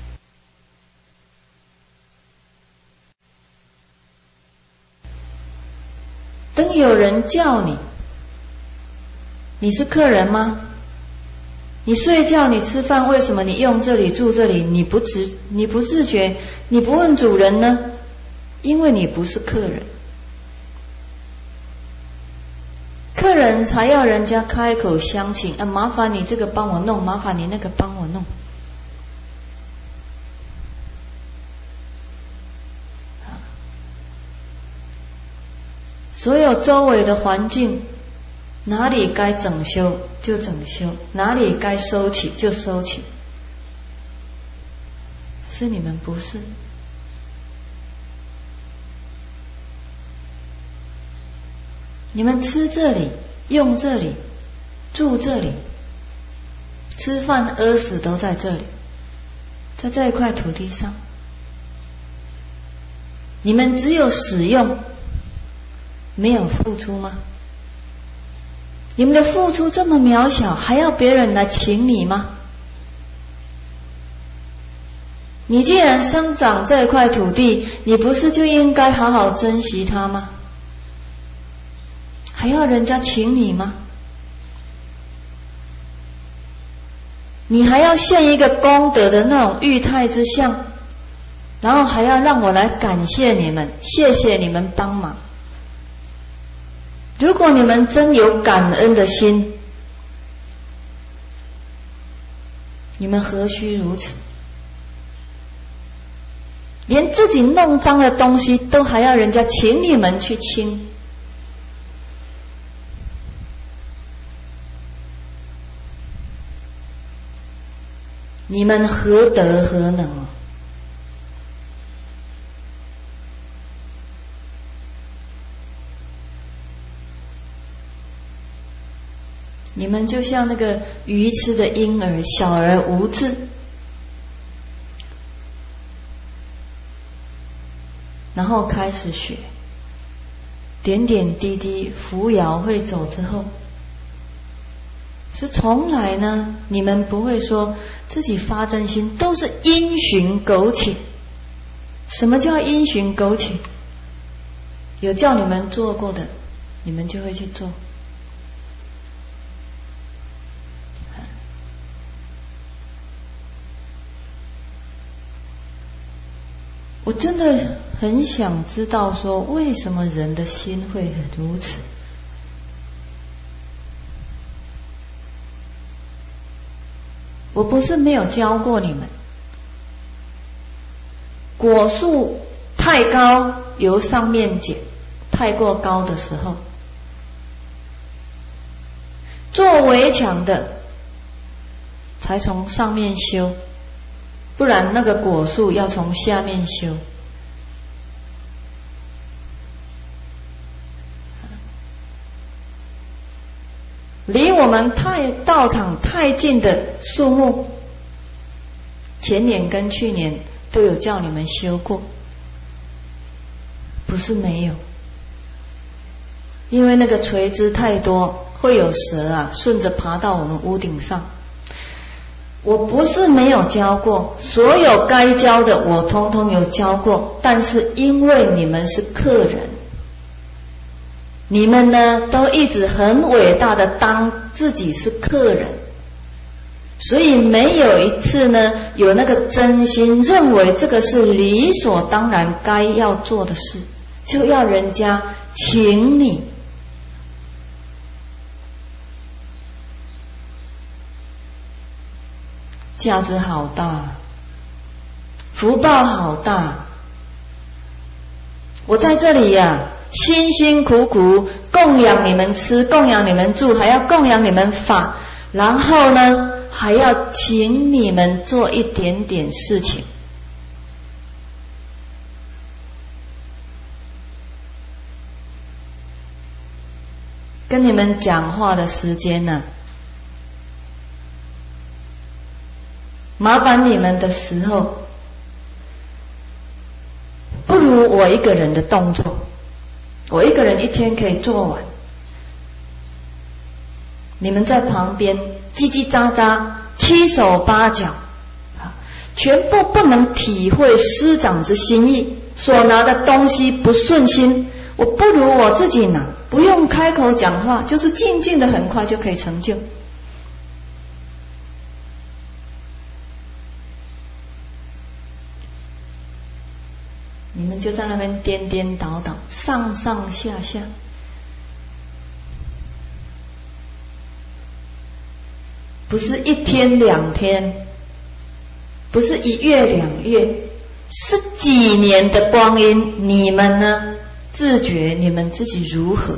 等有人叫你，你是客人吗？你睡觉，你吃饭，为什么你用这里住这里，你不自你不自觉，你不问主人呢？因为你不是客人，客人才要人家开口相请啊，麻烦你这个帮我弄，麻烦你那个帮我弄。所有周围的环境，哪里该整修就整修，哪里该收起就收起。是你们不是？你们吃这里，用这里，住这里，吃饭屙屎都在这里，在这一块土地上，你们只有使用，没有付出吗？你们的付出这么渺小，还要别人来请你吗？你既然生长这块土地，你不是就应该好好珍惜它吗？还要人家请你吗？你还要现一个功德的那种玉态之相，然后还要让我来感谢你们，谢谢你们帮忙。如果你们真有感恩的心，你们何须如此？连自己弄脏的东西都还要人家请你们去清，你们何德何能？你们就像那个愚痴的婴儿，小而无知，然后开始学，点点滴滴扶摇会走之后，是从来呢，你们不会说自己发真心，都是因循苟且。什么叫因循苟且？有叫你们做过的，你们就会去做。我真的很想知道说，为什么人的心会如此？我不是没有教过你们，果树太高由上面剪，太过高的时候，做围墙的才从上面修，不然那个果树要从下面修。离我们太道场太近的树木，前年跟去年都有叫你们修过，不是没有，因为那个垂枝太多，会有蛇啊顺着爬到我们屋顶上。 我不是没有教过，所有该教的我通通有教过，但是因为你们是客人，你们呢都一直很伟大的当自己是客人，所以没有一次呢有那个真心认为这个是理所当然该要做的事，就要人家请你。价值好大，福报好大。我在这里呀、啊，辛辛苦苦供养你们吃，供养你们住，还要供养你们法，然后呢，还要请你们做一点点事情。跟你们讲话的时间呢、啊？麻烦你们的时候，不如我一个人的动作，我一个人一天可以做完。你们在旁边叽叽喳喳、七手八脚，全部不能体会师长之心意，所拿的东西不顺心，我不如我自己拿，不用开口讲话，就是静静的很快就可以成就。你们就在那边颠颠倒倒，上上下下，不是一天两天，不是一月两月，是几年的光阴。你们呢，自觉你们自己如何？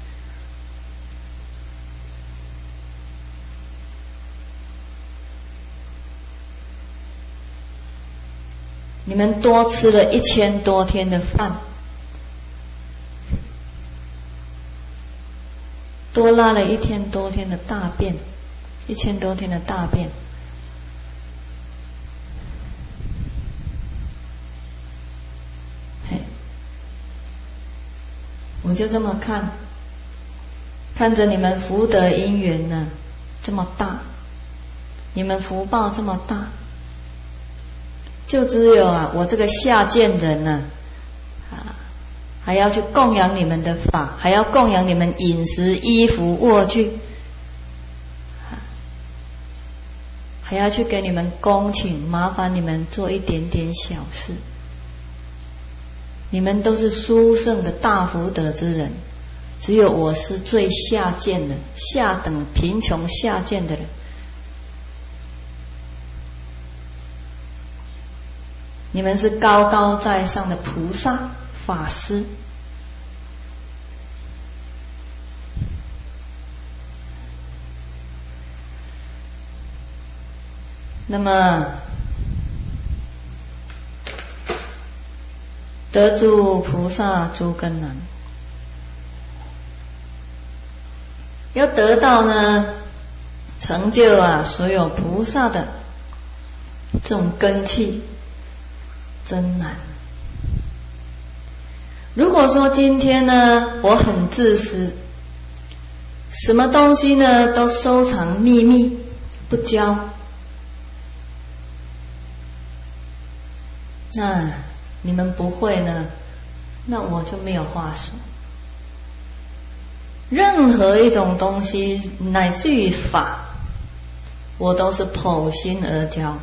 你们多吃了一千多天的饭，多拉了一天多天的大便，一千多天的大便，嘿，我就这么看，看着你们福德因缘呢这么大，你们福报这么大。就只有啊，我这个下贱人呢，啊，还要去供养你们的法，还要供养你们饮食、衣服、卧具，还要去给你们恭请，麻烦你们做一点点小事。你们都是殊胜的大福德之人，只有我是最下贱的、下等贫穷下贱的人。你们是高高在上的菩萨法师，那么得诸菩萨诸根难，要得到呢成就啊所有菩萨的这种根器，真难。如果说今天呢我很自私，什么东西呢都收藏秘密不交，那你们不会呢，那我就没有话说。任何一种东西乃至于法，我都是剖心而教。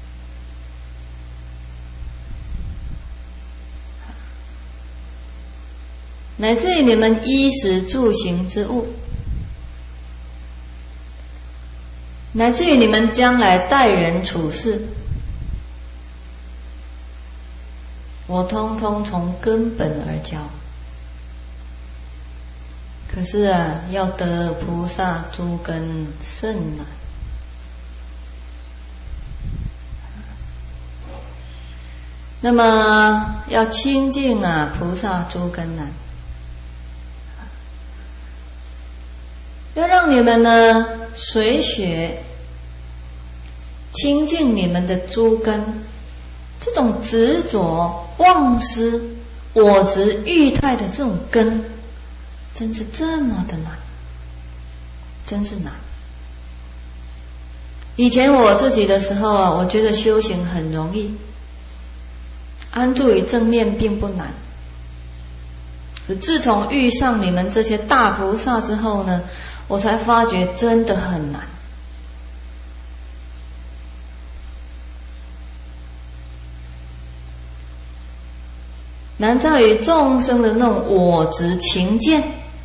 乃至于你们衣食住行之物，乃至于你们将来待人处事，我通通从根本而教。可是啊，要得菩萨诸根甚难。那么要清净啊菩萨诸根难，要让你们呢随学清净你们的诸根，这种执着妄思我执欲态的这种根，真是这么的难，真是难。 以前我自己的时候啊，我觉得修行很容易，安住于正念并不难。自从遇上你们这些大菩萨之后呢，我才发觉真的很难。难在于众生的那种我执情见，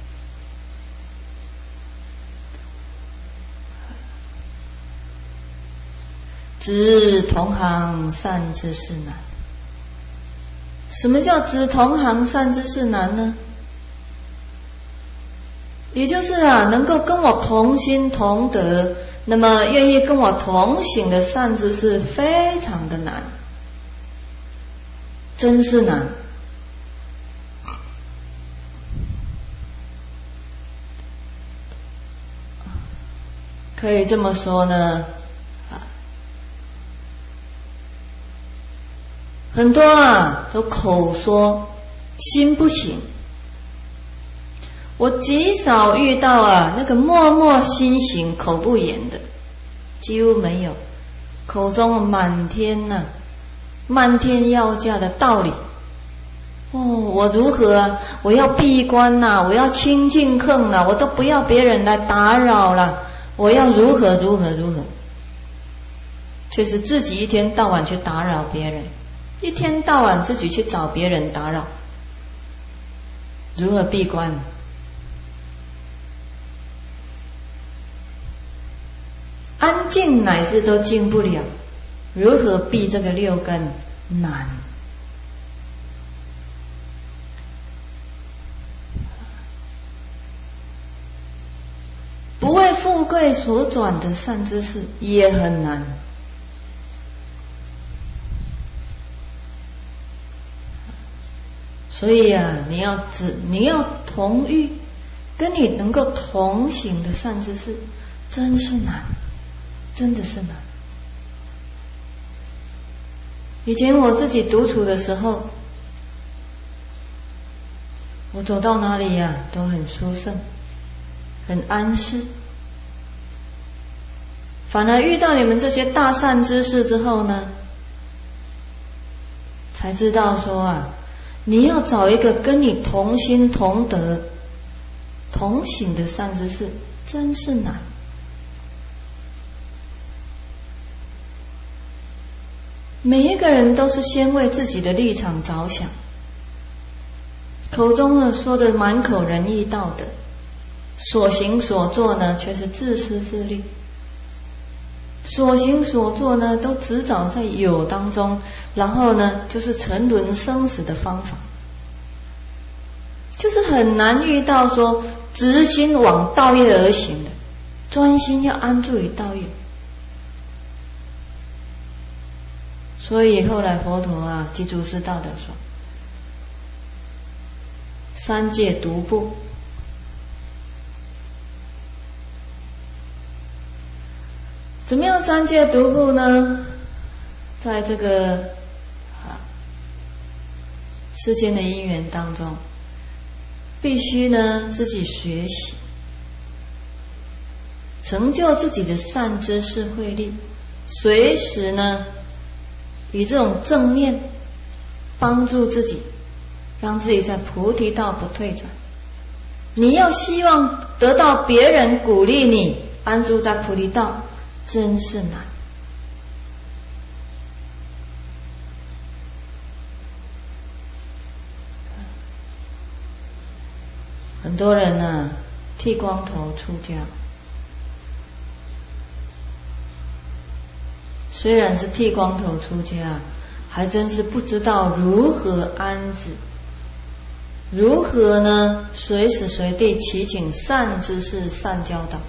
知同行善知识难。什么叫知同行善知识难呢？也就是啊，能够跟我同心同德，那么愿意跟我同行的善知识非常的难，真是难。可以这么说呢，很多啊都口说心不行，我极少遇到啊那个默默心行口不言的，几乎没有，口中满天呐、啊、漫天要价的道理。哦，我如何啊？我要闭关呐、啊，我要清净空啊，我都不要别人来打扰了。我要如何如何如何，却是自己一天到晚去打扰别人，一天到晚自己去找别人打扰，如何闭关？安静乃至都静不了，如何闭这个六根？难。不为富贵所转的善知识也很难。所以啊，你要只你要同遇，跟你能够同行的善知识，真是难，真的是难。以前我自己独处的时候，我走到哪里呀、啊，都很殊胜，很安适。反而遇到你们这些大善知识之后呢，才知道说啊，你要找一个跟你同心同德同行的善知识，真是难。每一个人都是先为自己的立场着想，口中呢说的满口仁义道德，所行所做呢却是自私自利，所行所做呢都只找在有当中，然后呢就是沉沦生死的方法，就是很难遇到说直心往道业而行的，专心要安住于道业。所以后来佛陀啊及祖师大德说，三界独步。怎么样三界独步呢？在这个啊世间的因缘当中，必须呢自己学习，成就自己的善知识慧力，随时呢以这种正念帮助自己，让自己在菩提道不退转。你要希望得到别人鼓励你安住在菩提道，真是难。很多人呢、啊、剃光头出家，虽然是剃光头出家，还真是不知道如何安止，如何呢随时随地祈请善知识善教导，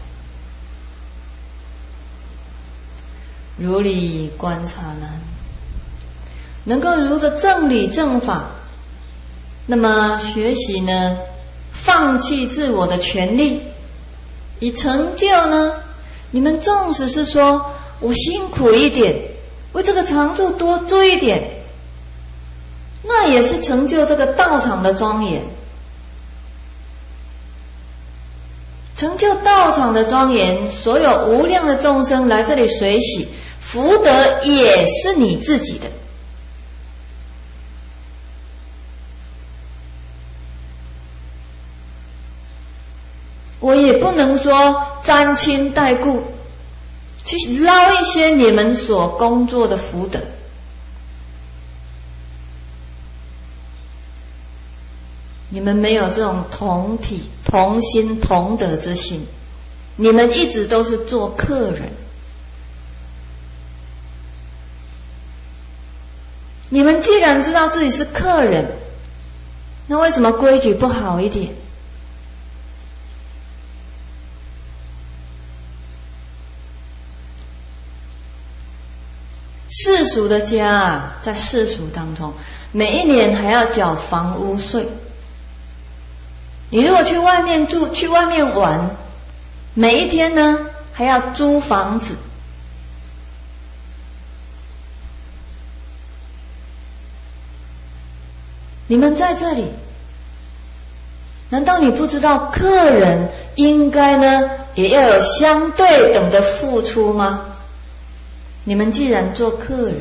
如理观察难，能够如着正理正法，那么学习呢放弃自我的权利，以成就呢你们纵使是说我辛苦一点，为这个常住多做一点，那也是成就这个道场的庄严。 成就道场的庄严，所有无量的众生来这里随喜，福德也是你自己的。我也不能说沾亲带故去捞一些你们所工作的福德。你们没有这种同体同心同德之心，你们一直都是做客人。你们既然知道自己是客人，那为什么规矩不好一点？世俗的家啊，在世俗当中，每一年还要缴房屋税。你如果去外面住，去外面玩，每一天呢还要租房子。你们在这里，难道你不知道客人应该呢也要有相对等的付出吗？你们既然做客人，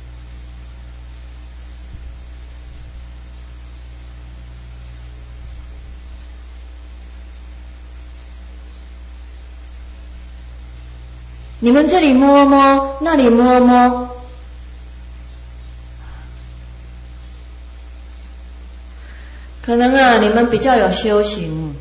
你们这里摸摸，那里摸摸，可能啊，你们比较有修行，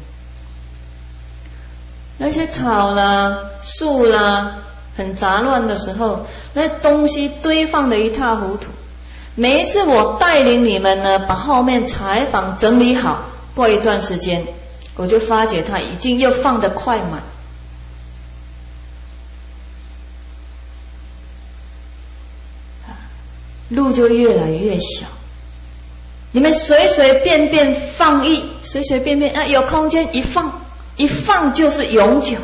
那些草啦、树啦很杂乱的时候，那东西堆放的一塌糊涂。每一次我带领你们呢，把后面柴房整理好，过一段时间，我就发觉它已经又放得快满。路就越来越小，你们随随便便放逸，随随便便啊，有空间一放，一放就是永久。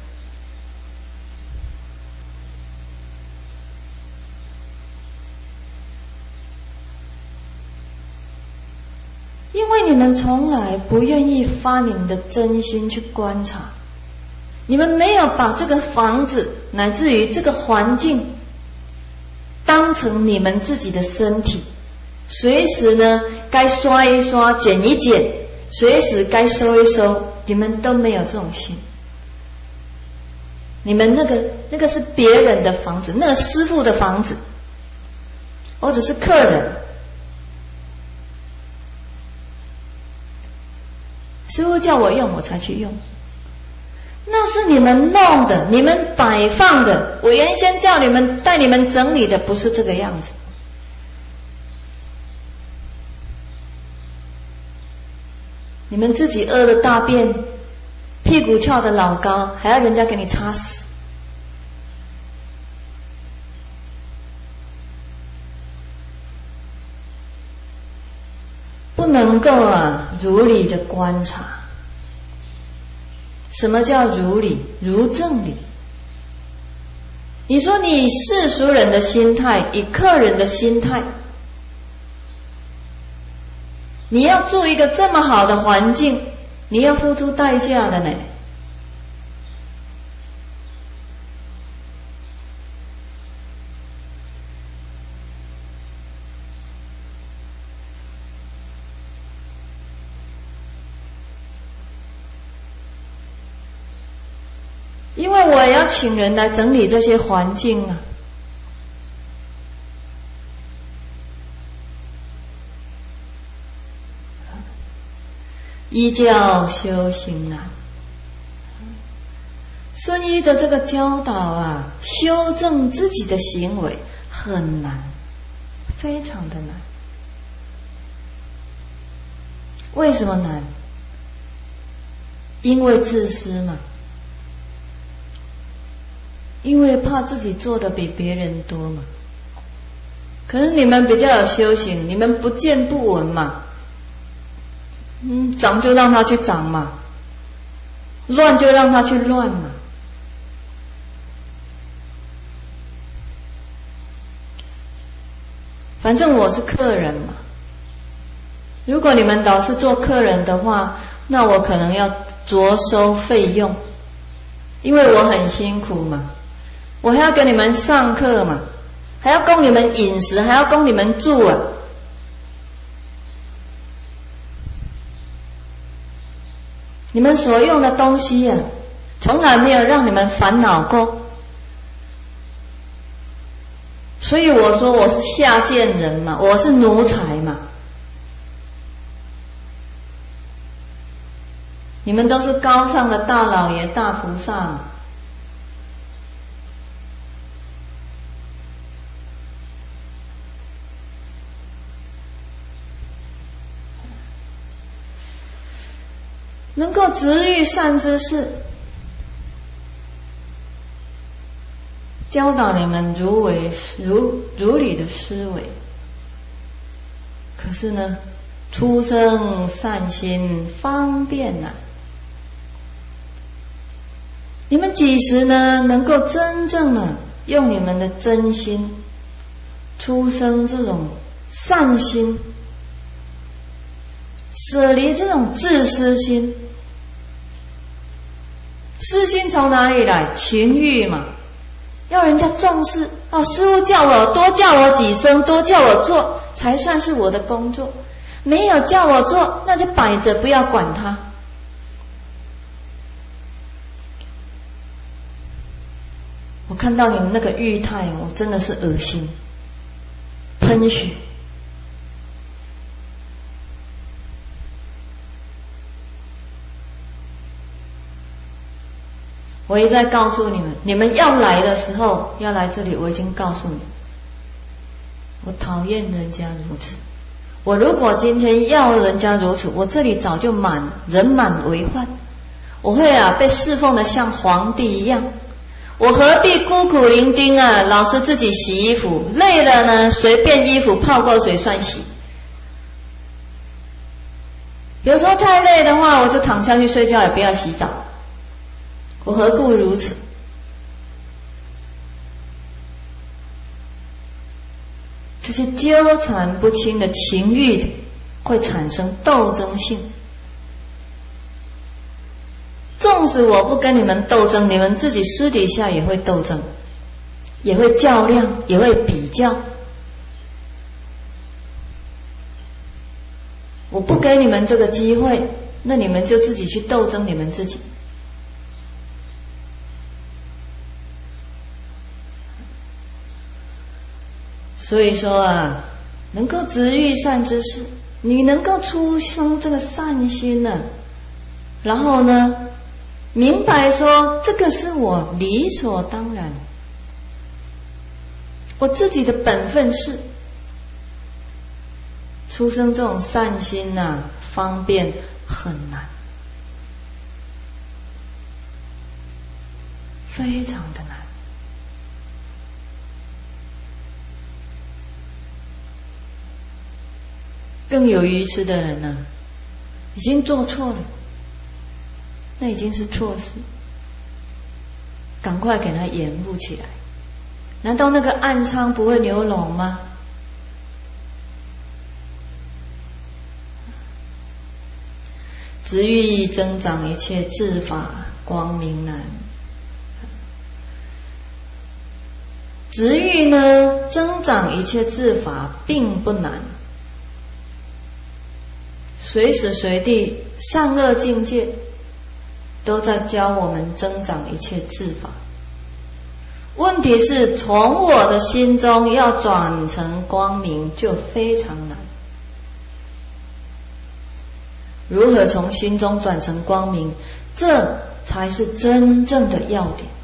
因为你们从来不愿意发你们的真心去观察，你们没有把这个房子乃至于这个环境当成你们自己的身体，随时呢该刷一刷剪一剪，随时该收一收，你们都没有这种心。你们那个那个是别人的房子，那个师父的房子，我只是客人，师父叫我用我才去用，那是你们弄的，你们摆放的，我原先叫你们带你们整理的不是这个样子。你们自己屙的大便，屁股翘的老高，还要人家给你擦屎。不能够啊如理的观察。什么叫如理？如正理。你说你以世俗人的心态，以客人的心态，你要住一个这么好的环境，你要付出代价的呢。因为我要请人来整理这些环境啊，依教修行难，顺依的这个教导啊，修正自己的行为很难，非常的难。为什么难？因为自私嘛。因为怕自己做的比别人多嘛。可是你们比较有修行，你们不见不闻嘛。嗯，长就让他去长嘛，乱就让他去乱嘛。反正我是客人嘛。如果你们老是做客人的话，那我可能要着收费用，因为我很辛苦嘛，我还要给你们上课嘛，还要供你们饮食，还要供你们住啊。你们所用的东西啊，从来没有让你们烦恼过。所以我说我是下贱人嘛，我是奴才嘛。你们都是高尚的大老爷、大菩萨嘛。能够直遇善知识，教导你们如为如如理的思维。可是呢，出生善心方便难。你们几时呢能够真正的用你们的真心出生这种善心，舍离这种自私心？私心从哪里来？情欲嘛，要人家重视哦。师父叫我多叫我几声，多叫我做，才算是我的工作。没有叫我做，那就摆着不要管他。我看到你们那个玉态，我真的是恶心，喷血。我一再告诉你们，你们要来的时候，要来这里，我已经告诉你，我讨厌人家如此。我如果今天要人家如此，我这里早就满人满为患，我会啊被侍奉的像皇帝一样。我何必孤苦伶仃啊，老是自己洗衣服，累了呢随便衣服泡过水算洗。有时候太累的话，我就躺下去睡觉，也不要洗澡。我何故如此？这些纠缠不清的情欲会产生斗争性。纵使我不跟你们斗争，你们自己私底下也会斗争，也会较量，也会比较。我不给你们这个机会，那你们就自己去斗争你们自己。所以说啊，能够直遇善知识，你能够出生这个善心呢、啊，然后呢，明白说这个是我理所当然，我自己的本分是出生这种善心啊，方便很难，非常的难。更有愚痴的人呢、啊，已经做错了，那已经是错事，赶快给他掩护起来。难道那个暗疮不会流脓吗？直欲增长一切智法光明难。直欲呢，增长一切智法并不难。随时随地善恶境界都在教我们增长一切智法。问题是从我的心中要转成光明就非常难。如何从心中转成光明，这才是真正的要点。